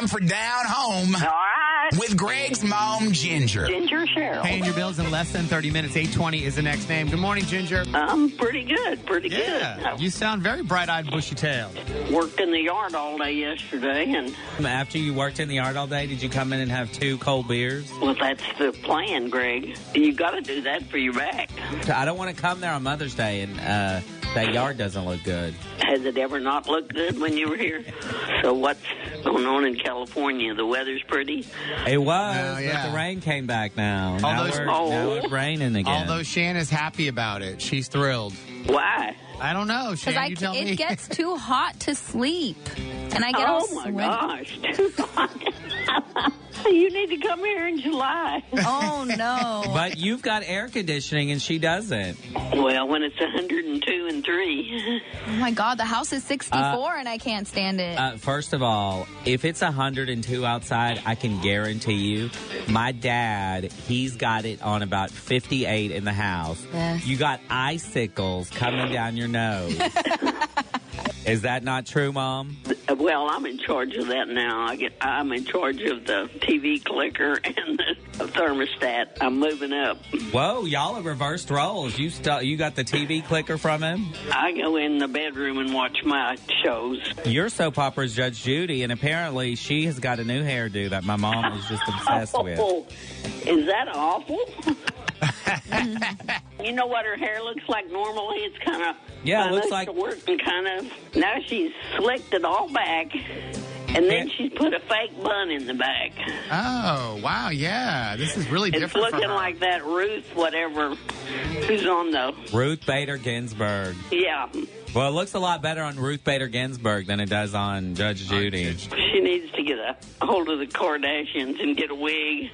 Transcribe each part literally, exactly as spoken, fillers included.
time for Down Home. All right. With Greg's mom, Ginger. Ginger Cheryl. Paying your bills in less than thirty minutes. eight twenty is the next name. Good morning, Ginger. I'm pretty good, pretty Yeah, good. you sound very bright-eyed, bushy-tailed. I worked in the yard all day yesterday, and, After you worked in the yard all day, did you come in and have two cold beers? well, that's the plan, Greg. You got to do that for your back. I don't want to come there on Mother's Day, and uh, that yard doesn't look good. Has it ever not looked good when you were here? So what's going on in California? The weather's pretty? It was, Oh, yeah. but the rain came back now. Now, those- we're, Oh. now it's raining again. Although Shanna's happy about it. She's thrilled. Why? I don't know, Because Shanna, I you tell it me. gets too hot to sleep, and I get all Oh, my sweaty. gosh. You need to come here in July. Oh no! But you've got air conditioning, and she doesn't. Well, when it's one hundred two and three. Oh my God, the house is sixty-four, Uh, and I can't stand it. Uh, first of all, if it's one hundred two outside, I can guarantee you, my dad, he's got it on about fifty-eight in the house. Yes. You got icicles coming down your nose. Is that not true, Mom? Well, I'm in charge of that now. I get, I'm in charge of the T V clicker and the thermostat. I'm moving up. Whoa, y'all have reversed roles. You st- you got the T V clicker from him? I go in the bedroom and watch my shows. Your soap opera is Judge Judy, and apparently she has got a new hairdo that my mom is just obsessed with. Oh, is that awful? You know what her hair looks like normally? It's kind of Yeah, it looks like- working kind of. Now she's slicked it all back, and then Yeah. she's put a fake bun in the back. Oh, wow, yeah. This is really It's different for looking her. like that Ruth, whatever, who's on the Ruth Bader Ginsburg. yeah. Well, it looks a lot better on Ruth Bader Ginsburg than it does on Judge Judy. She needs to get a hold of the Kardashians and get a wig.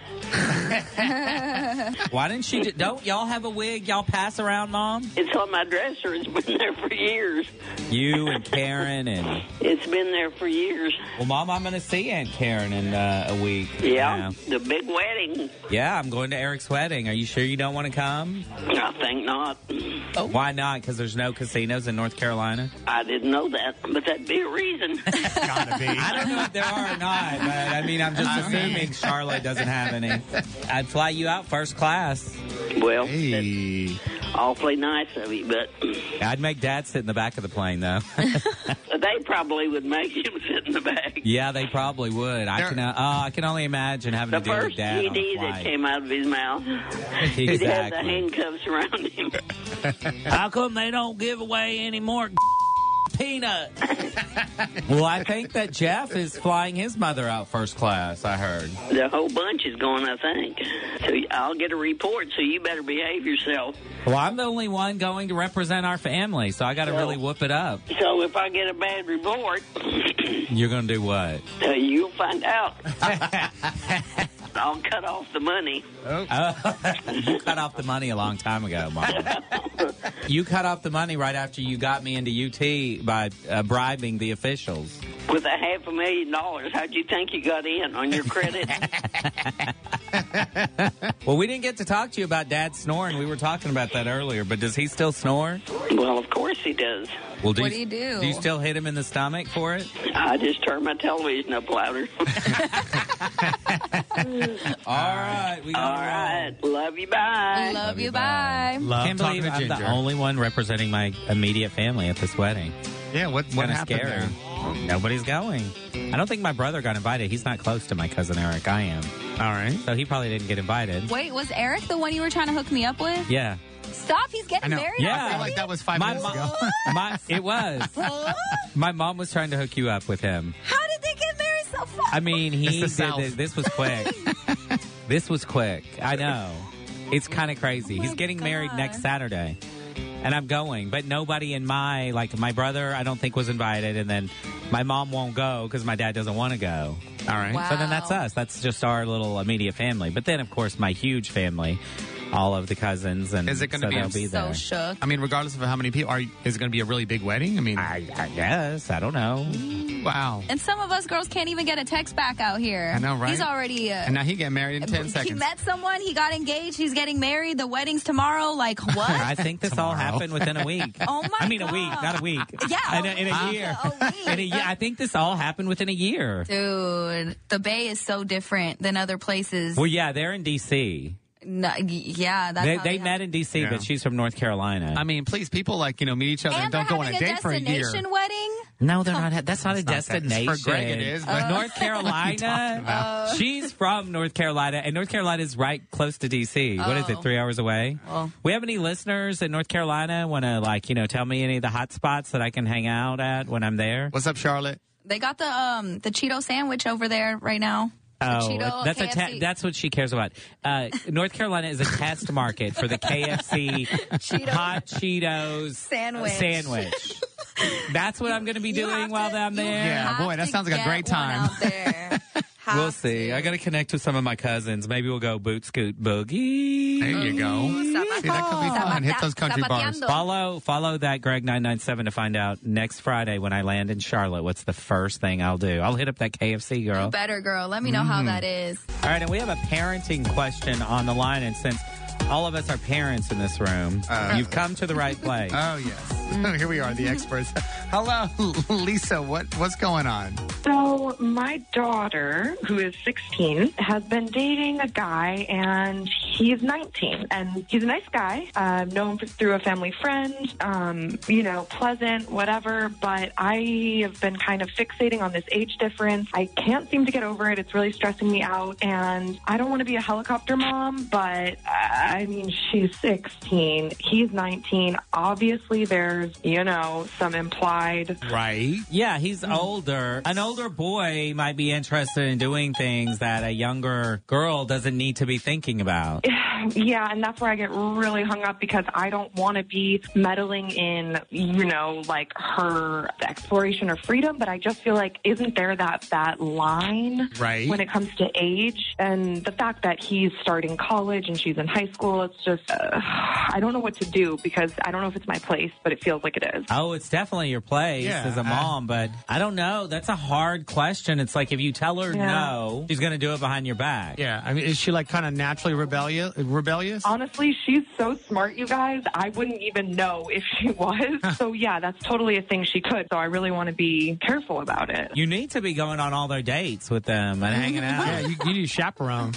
Why didn't she? ju- Don't y'all have a wig y'all pass around, Mom? It's on my dresser. It's been there for years. You and Karen and It's been there for years. well, Mom, I'm going to see Aunt Karen in uh, a week. Yeah, the big wedding. yeah, I'm going to Eric's wedding. Are you sure you don't want to come? I think not. Why not? Because there's no casinos in North Carolina. I didn't know that, but that'd be a reason. Gotta be. I don't know if there are or not, but I mean, I'm just assuming Charlotte doesn't have any. I'd fly you out first class. Well, Hey. that's awfully nice of you, but I'd make Dad sit in the back of the plane, though. they probably would make him sit in the back. Yeah, they probably would. I There- can. Uh, oh, I can only imagine having The to deal with first Dad G on D a that flight. came out of his mouth, he'd have the Exactly. handcuffs around him. How come they don't give away any more peanuts? Well, I think that Jeff is flying his mother out first class, I heard. The whole bunch is going, I think. So I'll get a report, so you better behave yourself. Well, I'm the only one going to represent our family, so I got to Well- really whoop it up. So if I get a bad report, You're going to do what? uh, you'll find out. I'll cut off the money. You cut off the money a long time ago, Mom. You cut off the money right after you got me into U T by uh, bribing the officials. With a half a million dollars, how'd you think you got in on your credit? Well, we didn't get to talk to you about Dad snoring. We were talking about that earlier, but does he still snore? Well, of course he does. Well, do What do you do? Do you still hit him in the stomach for it? I just turn my television up louder. All right, we All got right. Love you. Bye. Love you. Bye. Love Can't talking believe to I'm Ginger. the only one representing my immediate family at this wedding. Yeah, what, what Kind of happened scary. there? Nobody's going. I don't think my brother got invited. He's not close to my cousin Eric. I am. All right. So he probably didn't get invited. Wait, was Eric the one you were trying to hook me up with? Yeah. Stop! He's I getting know. married. Yeah. I feel already? like that was five My minutes mom- ago. My, it was. My mom was trying to hook you up with him. How did they get married so fast? I mean, he It's the did South. this. This was quick. This was quick. I know. It's kind of crazy. Oh my He's getting married God. next Saturday. And I'm going, but nobody in my, like my brother, I don't think was invited. And then my mom won't go because my dad doesn't want to go. All right. Wow. So then that's us. That's just our little immediate family. But then, of course, my huge family, all of the cousins, and Is it gonna so be they'll a- be So there. shook. I mean, regardless of how many people, are you, is it going to be a really big wedding? I mean, I, I guess. I don't know. wow. And some of us girls can't even get a text back out here. I know, right? He's already. Uh, And now he get married in ten he seconds. met someone. He got engaged. He's getting married. The wedding's tomorrow. Like what? I think this all Tomorrow. happened within a week. Oh, my I mean, a God. week, not a week. Yeah, in a, in a a- year. a week. In a year. I think this all happened within a year. Dude, the Bay is so different than other places. Well, yeah, they're in D C. No, y- yeah, that's They, how they have- met in D C, Yeah. but she's from North Carolina. I mean, please, people like, you know, meet each other and, And don't they're go on a having date for a year. destination wedding. no, they're not. That's not a It's not that- destination. for Greg it is, but- North Carolina. She's from North Carolina, and North Carolina is right close to D C. What is it? Oh. Three hours away. Well. We have any listeners in North Carolina? Want to like you know tell me any of the hot spots that I can hang out at when I'm there? What's up, Charlotte? They got the um the Cheeto sandwich over there right now. Oh, Cheeto that's a K F C. te- that's what she cares about. Uh, North Carolina is a test market for the K F C Cheeto hot Cheetos Sandwich. sandwich. That's what I'm going to be You doing have while to- I'm you there. Yeah, have boy, that to sounds like a get great one time. out there. Have We'll see. to. I got to connect with some of my cousins. Maybe we'll go boot scoot boogie. There you go. See, that could be fun. Hit those country bars. Zapateando. Follow follow that Greg nine nine seven to find out next Friday when I land in Charlotte. What's the first thing I'll do? I'll hit up that K F C girl. You better, girl. Let me know how that is. All right, and we have a parenting question on the line, and since all of us are parents in this room, Uh, you've come to the right place. Oh, yes. Here we are, the experts. Hello, Lisa. What What's going on? So my daughter, who is sixteen, has been dating a guy, and he's nineteen. And he's a nice guy, uh, known through a family friend, um, you know, pleasant, whatever. But I have been kind of fixating on this age difference. I can't seem to get over it. It's really stressing me out. And I don't want to be a helicopter mom, but uh, I mean, she's sixteen. He's nineteen. Obviously, there's, you know, some implied Right. Yeah, he's older. An older boy might be interested in doing things that a younger girl doesn't need to be thinking about. Yeah, and that's where I get really hung up because I don't want to be meddling in, you know, like her exploration or freedom, but I just feel like isn't there that that line Right. when it comes to age and the fact that he's starting college and she's in high school? It's just uh, I don't know what to do because I don't know if it's my place, but it feels like it is. Oh, it's definitely your place Yeah, as a mom, but I don't know. That's a hard question. It's like if you tell her Yeah. no, she's going to do it behind your back. Yeah. I mean, is she like kind of naturally rebellious? Rebellious? Honestly, she's so smart, you guys. I wouldn't even know if she was. So, yeah, that's totally a thing she could. So I really want to be careful about it. You need to be going on all their dates with them and hanging out. Yeah, you, you need a chaperone.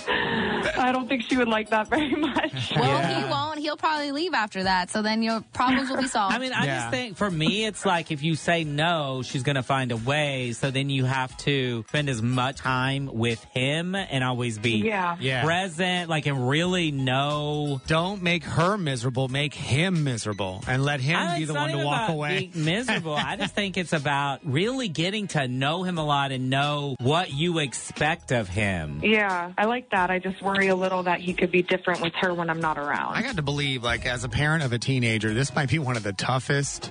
I don't think she would like that very much. Well, Yeah. he won't. He'll probably leave after that. So then your problems will be solved. I mean, I Yeah. just think for me, it's like if you say no, she's going to find a way. So then you have to spend as much time with him and always be Yeah. Yeah. present, like, and really know. Don't make her miserable. Make him miserable, and let him I- be it's the not one to even walk about away. being miserable. I just think it's about really getting to know him a lot and know what you expect of him. Yeah, I like that. I just worry a little that he could be different with her when I'm not around. I got to believe, like, as a parent of a teenager, this might be one of the toughest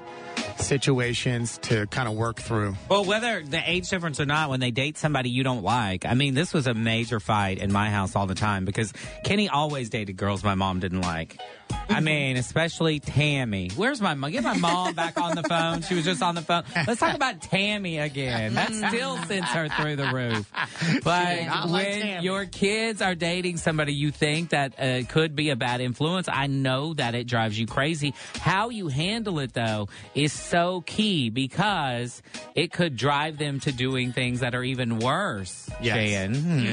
situations to kind of work through. Well, whether the age difference or not, when they date somebody you don't like, I mean, this was a major fight in my house all the time because Kenny always dated girls my mom didn't like. I mean, especially Tammy. Where's my mom? Get my mom back on the phone. She was just on the phone. Let's talk about Tammy again. That still sends her through the roof. But not like when Tammy. your kids are dating somebody you think that uh, could be a bad influence, I know that it drives you crazy. How you handle it, though, is so key because it could drive them to doing things that are even worse, Yes. Shan,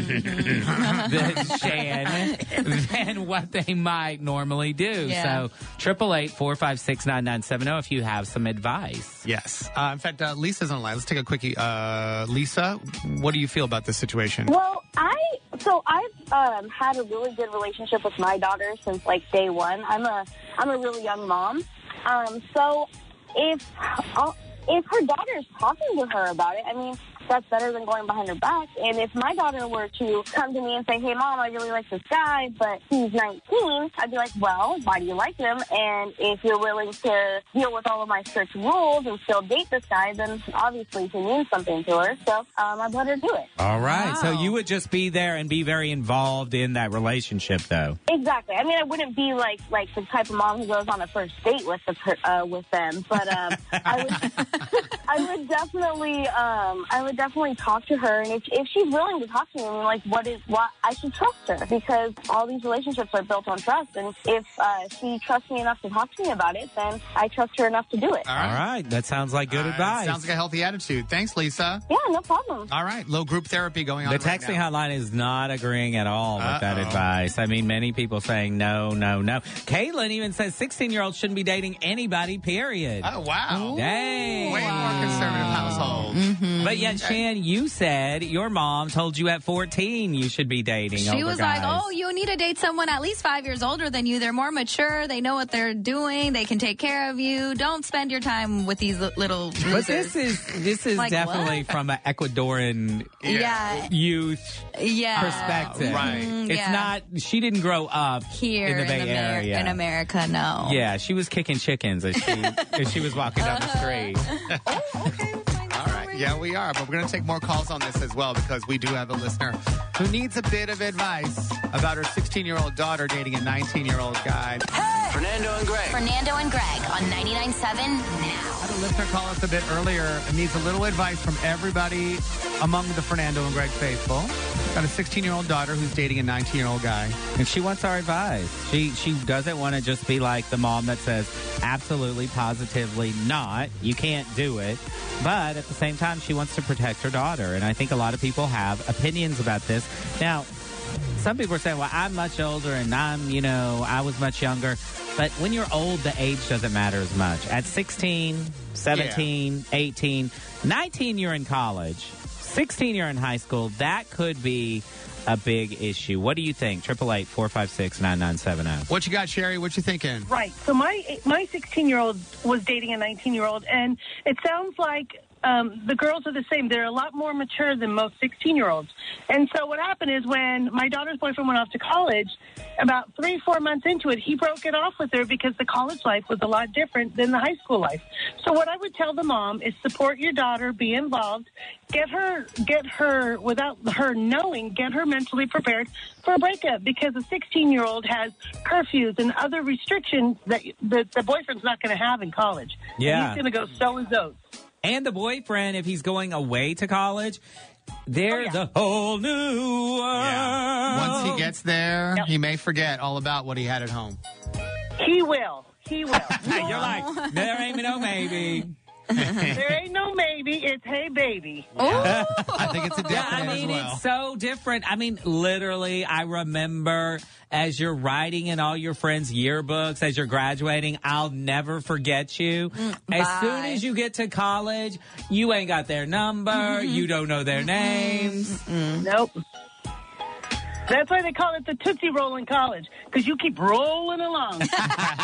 than, Shan, than what they might normally do. Yeah. So, triple eight four five six nine nine seven zero if you have some advice. Yes. Uh, in fact, uh, Lisa's on the line. Let's take a quickie. Uh, Lisa, what do you feel about this situation? Well, I so I've um, had a really good relationship with my daughter since like day one. I'm a I'm a really young mom. Um, so if uh, if her daughter's talking to her about it, I mean, that's better than going behind her back. And if my daughter were to come to me and say, hey, Mom, I really like this guy, but he's nineteen, I'd be like, well, why do you like him? And if you're willing to deal with all of my strict rules and still date this guy, then obviously he means something to her. So um, I'd let her do it. All right. Wow. So you would just be there and be very involved in that relationship, though. Exactly. I mean, I wouldn't be like like the type of mom who goes on a first date with the per, uh, with them, but um, I would I would definitely um, I would definitely talk to her, and if if she's willing to talk to me, I mean, like what is what I should trust her, because all these relationships are built on trust, and if uh, she trusts me enough to talk to me about it, then I trust her enough to do it. All right. All right. That sounds like good All right. advice. Sounds like a healthy attitude. Thanks, Lisa. Yeah, no problem. All right. Low group therapy going on The right texting now. hotline is not agreeing at all with that Uh-oh. advice. I mean, many people saying no, no, no. Caitlin even says sixteen-year-olds shouldn't be dating anybody, period. Oh, wow. Dang. Way more conservative household. But yet, Shan, you said your mom told you at fourteen you should be dating She older was guys. like, oh, you need to date someone at least five years older than you. They're more mature. They know what they're doing. They can take care of you. Don't spend your time with these li- little losers. But this is this is Like definitely from an Ecuadorian yeah. youth Yeah. perspective. Right. Mm, It's yeah. not, she didn't grow up Here in the Bay Amer- Area. in America, no. Yeah, she was kicking chickens as she, as she was walking down the street. All right. Yeah, we are. But we're going to take more calls on this as well, because we do have a listener who needs a bit of advice about her sixteen-year-old daughter dating a nineteen-year-old guy. Fernando and Greg. Fernando and Greg on ninety-nine point seven now. I had a listener call us a bit earlier and needs a little advice from everybody among the Fernando and Greg faithful. Got a sixteen-year-old daughter who's dating a nineteen-year-old guy. And she wants our advice. She she doesn't want to just be like the mom that says, absolutely, positively not. You can't do it. But at the same time, she wants to protect her daughter. And I think a lot of people have opinions about this. Now, some people are saying, well, I'm much older and I'm, you know, I was much younger. But when you're old, the age doesn't matter as much. At sixteen, seventeen, yeah. eighteen, nineteen, you're in college. sixteen, you're in high school. That could be a big issue. What do you think? eight eight eight, four five six, nine nine seven zero. What you got, Sherry? What you thinking? Right. So my my sixteen-year-old was dating a nineteen-year-old, and it sounds like um, the girls are the same. They're a lot more mature than most sixteen-year-olds. And so what happened is when my daughter's boyfriend went off to college, about three, four months into it, he broke it off with her because the college life was a lot different than the high school life. So what I would tell the mom is support your daughter, be involved, get her, get her, without her knowing, get her mentally prepared for a breakup, because a sixteen-year-old has curfews and other restrictions that the, the boyfriend's not going to have in college. Yeah. And he's going to go so-and-so. And the boyfriend, if he's going away to college, there's Oh, yeah. a whole new world. Yeah. Once he gets there, Yep. he may forget all about what he had at home. He will. He will. You're like, there ain't no maybe. There ain't no maybe. It's hey, baby. I think it's a Yeah, definite I mean, as well. it's so different. I mean, literally, I remember as you're writing in all your friends' yearbooks, as you're graduating, I'll never forget you. As bye. soon as you get to college, you ain't got their number. You don't know their names. Nope. That's why they call it the Tootsie Roll in college, because you keep rolling along. All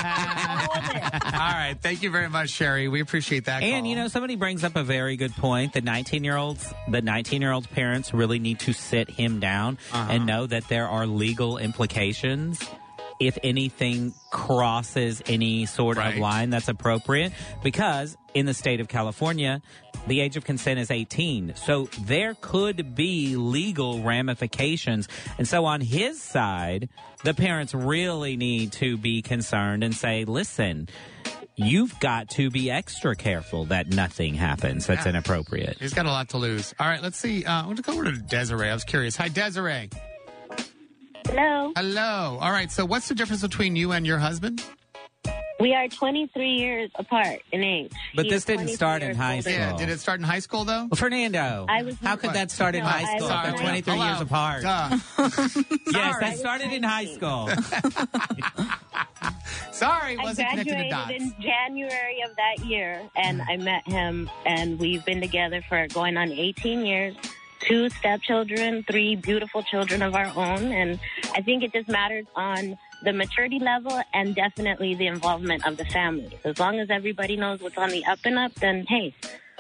right. Thank you very much, Sherry. We appreciate that And, call. you know, somebody brings up a very good point. The nineteen-year-olds, the nineteen-year-old's parents really need to sit him down Uh-huh. and know that there are legal implications if anything crosses any sort Right. of line that's appropriate. Because in the state of California, the age of consent is eighteen. So there could be legal ramifications. And so on his side, the parents really need to be concerned and say, listen, you've got to be extra careful that nothing happens that's Yeah. inappropriate. He's got a lot to lose. All right, let's see. Uh, I want to go over to Desiree. I was curious. Hi, Desiree. Hello. Hello. All right, so what's the difference between you and your husband? We are twenty-three years apart in age. But He this is didn't twenty-three start in years high older. school. Yeah, did it start in high school, though? Well, Fernando, I was- how could that start in No, high I school was- if they're twenty-three Hello. years apart? Duh. Yes, Sorry. that started in high school. Sorry, I wasn't connected to graduated dots. in January of that year, and I met him, and we've been together for going on eighteen years. Two stepchildren, three beautiful children of our own, and I think it just matters on the maturity level and definitely the involvement of the family. As long as everybody knows what's on the up and up, then hey,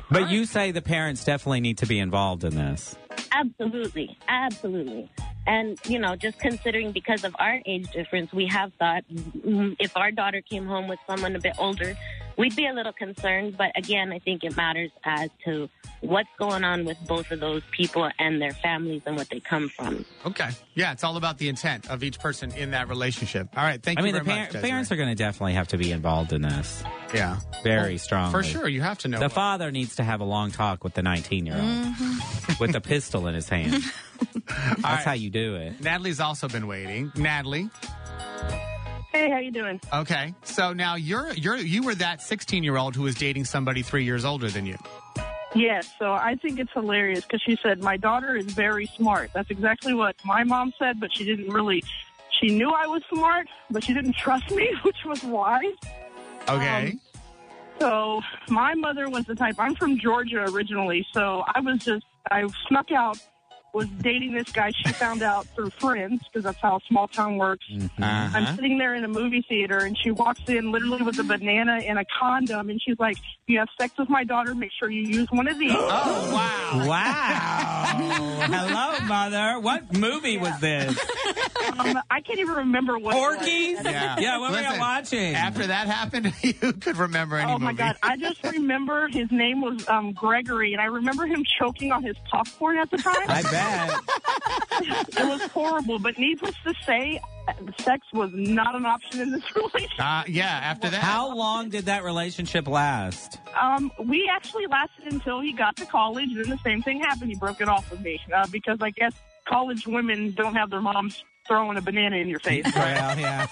But you say the parents definitely need to be involved in this. Absolutely. Absolutely. And, you know, just considering because of our age difference, we have thought mm, if our daughter came home with someone a bit older, we'd be a little concerned. But again, I think it matters as to what's going on with both of those people and their families and what they come from. Okay. Yeah, it's all about the intent of each person in that relationship. All right. Thank I you mean, very the par- much, Desiree. parents are going to definitely have to be involved in this. Yeah. Very Well, strongly. For sure. You have to know. The father needs to have a long talk with the nineteen-year-old Mm-hmm. with a pistol in his hand. That's right. how you do it. Natalie's also been waiting. Natalie. Hey, how you doing? Okay. So now you're you're you were that sixteen-year-old who was dating somebody three years older than you. Yes, so I think it's hilarious because she said, my daughter is very smart. That's exactly what my mom said, but she didn't really, she knew I was smart, but she didn't trust me, which was wise. Okay. Um, so my mother was the type, I'm from Georgia originally, so I was just, I snuck out, was dating this guy. She found out through friends, because that's how small town works. Mm-hmm. Uh-huh. I'm sitting there in a movie theater, and she walks in literally with a banana and a condom, and she's like, if you have sex with my daughter, make sure you use one of these. Oh, wow. Wow. Hello, mother. What movie was this? Um, I can't even remember what Porky's? it was. Yeah. Yeah, what were Listen, you watching? After that happened, you could remember any Oh, my movie. God. I just remember his name was um, Gregory, and I remember him choking on his popcorn at the time. I bet. It was horrible, but needless to say, sex was not an option in this relationship. Uh, yeah, after that. How long did that relationship last? Um, we actually lasted until he got to college, and then the same thing happened. He broke it off with me uh, because I guess college women don't have their moms throwing a banana in your face. Well, yeah.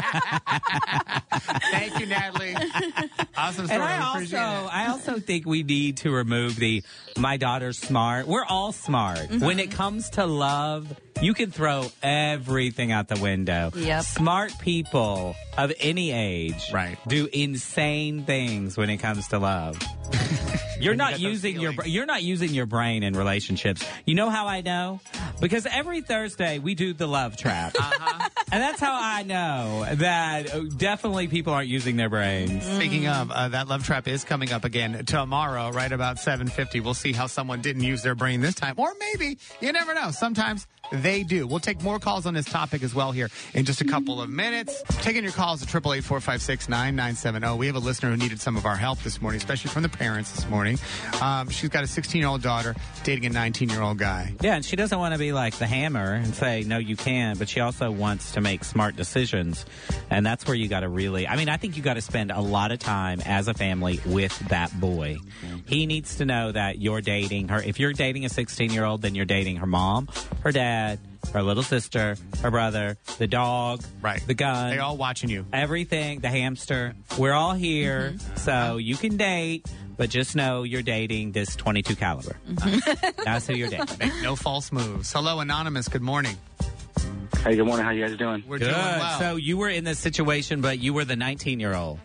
Thank you, Natalie. Awesome story. And I We also, appreciate it. I also think we need to remove the "my daughter's smart." We're all smart. Mm-hmm. When it comes to love, you can throw everything out the window. Yep. Smart people of any age, Right. do insane things when it comes to love. You're you not get those using your feelings. you're not using your brain in relationships. You know how I know? Because every Thursday we do the love trap. Uh-huh. And that's how I know that uh, definitely people aren't using their brains. Speaking of, uh, that love trap is coming up again tomorrow, right about seven fifty. We'll see how someone didn't use their brain this time. Or maybe, you never know. Sometimes they do. We'll take more calls on this topic as well here in just a couple of minutes. Taking your calls at eight eight eight, four five six, nine nine seven zero. We have a listener who needed some of our help this morning, especially from the parents this morning. Um, she's got a sixteen-year-old daughter dating a nineteen-year-old guy. Yeah, and she doesn't want to be like the hammer and say, no, you can, but she also wants to make smart decisions. And that's where you got to really, I mean, I think you got to spend a lot of time as a family with that boy. He needs to know that you're dating her. If you're dating a sixteen-year-old, then you're dating her mom, her dad, her little sister, her brother, the dog, Right. the gun. They're all watching you. Everything, the hamster. We're all here, Mm-hmm. so you can date, but just know you're dating this twenty-two caliber. Mm-hmm. That's who you're dating. Make no false moves. Hello, Anonymous. Good morning. Hey, good morning. How you guys doing? We're Good. doing well. So you were in this situation, but you were the nineteen-year-old.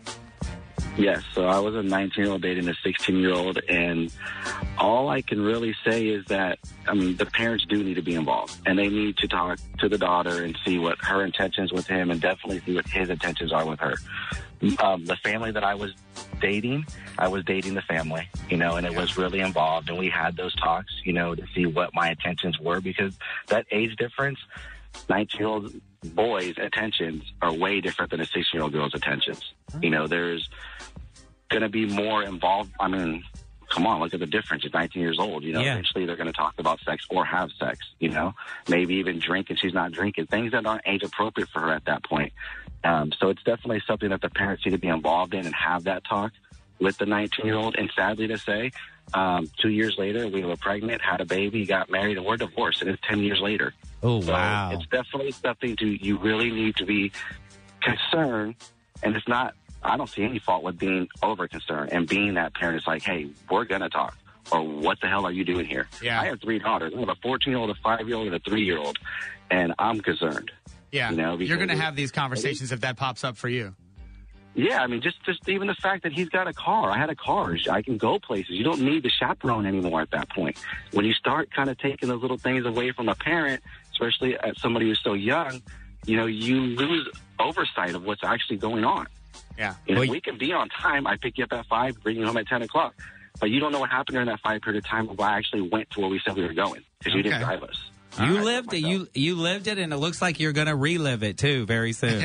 Yes, so I was a nineteen-year-old dating a sixteen-year-old, and all I can really say is that, I mean, the parents do need to be involved, and they need to talk to the daughter and see what her intentions with him and definitely see what his intentions are with her. Um, the family that I was dating, I was dating the family, you know, and it was really involved, and we had those talks, you know, to see what my intentions were, because that age difference, nineteen-year-old boys' attentions are way different than a sixteen-year-old girl's attentions. You know, there's going to be more involved. I mean, come on, look at the difference. She's nineteen years old. You know, Yeah. eventually they're going to talk about sex or have sex, you know, maybe even drink and she's not drinking, things that aren't age appropriate for her at that point. Um, so it's definitely something that the parents need to be involved in and have that talk with the nineteen-year-old. And sadly to say, um, two years later, we were pregnant, had a baby, got married, and we're divorced. And it's ten years later. Oh, So wow. it's definitely something to you really need to be concerned. And it's not, I don't see any fault with being over concerned and being that parent. It's like, hey, we're going to talk. Or what the hell are you doing here? Yeah. I have three daughters. I have a fourteen-year-old, a five-year-old, and a three-year-old. And I'm concerned. Yeah. You know, You're going to because- have these conversations if that pops up for you. Yeah, I mean, just, just even the fact that he's got a car. I had a car. I can go places. You don't need the chaperone anymore at that point. When you start kind of taking those little things away from a parent, especially at somebody who's so young, you know, you lose oversight of what's actually going on. Yeah. You know, Well, we can be on time. I pick you up at five, bring you home at ten o'clock. But you don't know what happened during that five period of time of why I actually went to where we said we were going because you didn't drive us. You lived it. You you lived it, and it looks like you're going to relive it too very soon.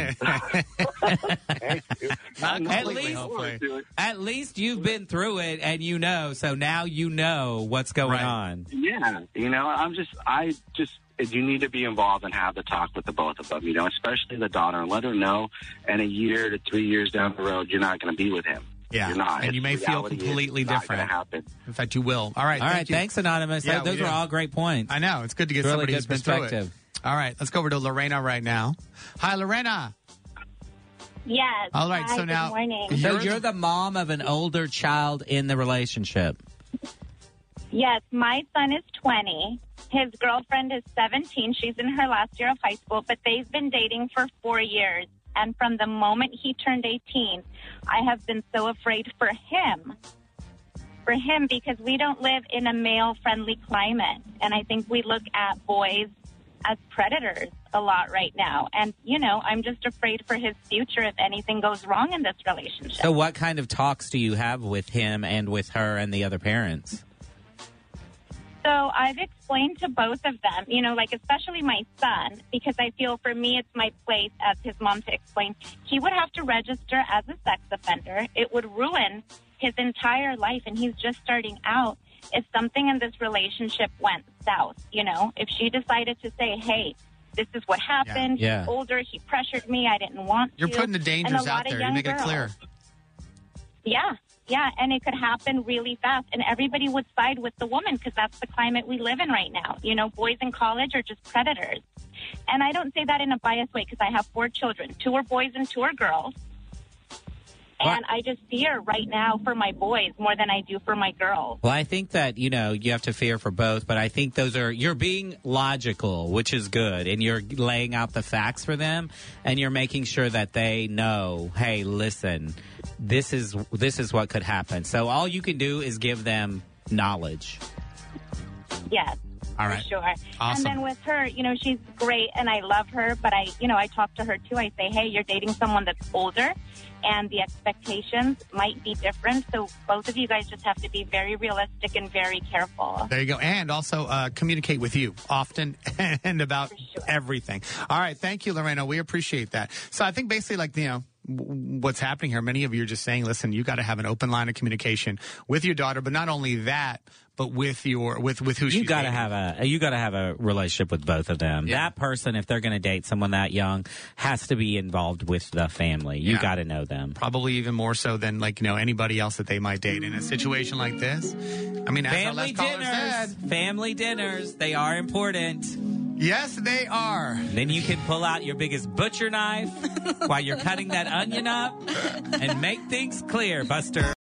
at least, at least you've been through it, and you know. So now you know what's going Right. on. Yeah, you know, I'm just, I just, you need to be involved and have the talk with the both of them, you know, especially the daughter, and let her know in a year to three years down the road, you're not going to be with him. Yeah, You're not. and you may It's feel reality is completely not different. gonna happen. In fact, you will. All right. All thank right, you. thanks, Anonymous. Yeah, Those we were do. all great points. I know. It's good to get Really somebody good who's been through it. perspective. All right, let's go over to Lorena right now. Hi, Lorena. Yes. All right, Hi, so now- Good morning. So you're the mom of an older child in the relationship. Yes, my son is twenty. His girlfriend is seventeen. She's in her last year of high school, but they've been dating for four years. And from the moment he turned eighteen, I have been so afraid for him. For him, because we don't live in a male-friendly climate. And I think we look at boys as predators a lot right now. And, you know, I'm just afraid for his future if anything goes wrong in this relationship. So what kind of talks do you have with him and with her and the other parents? So I've explained to both of them, you know, like especially my son, because I feel for me it's my place as his mom to explain. He would have to register as a sex offender. It would ruin his entire life, and he's just starting out. If something in this relationship went south, you know, if she decided to say, hey, this is what happened. Yeah. He's older. He pressured me. I didn't want You're to. putting the And a dangers lot out of there. You young make it girls- clear. Yeah, yeah, and it could happen really fast, and everybody would side with the woman because that's the climate we live in right now. You know, boys in college are just predators. And I don't say that in a biased way because I have four children. Two are boys and two are girls. And I just fear right now for my boys more than I do for my girls. Well, I think that, you know, you have to fear for both, but I think those are, you're being logical, which is good, and you're laying out the facts for them, and you're making sure that they know, hey, listen, this is this is what could happen. So all you can do is give them knowledge. Yes. All for right. sure. Awesome. And then with her, you know, she's great and I love her, but I, you know, I talk to her too. I say, hey, you're dating someone that's older and the expectations might be different. So both of you guys just have to be very realistic and very careful. There you go. And also uh, communicate with you often and about everything. All right. Thank you, Lorena. We appreciate that. So I think basically like, you know, w- what's happening here, many of you are just saying, listen, you got to have an open line of communication with your daughter, but not only that, but with your with with who You she's got to dating. have a you got to have a relationship with both of them. That person, if they're going to date someone that young, has to be involved with the family. You Yeah. got to know them. Probably even more so than like, you know, anybody else that they might date in a situation like this. I mean, as our Family last caller dinners, said, family dinners, they are important. yes, they are. Then you can pull out your biggest butcher knife while you're cutting that onion up and make things clear, Buster.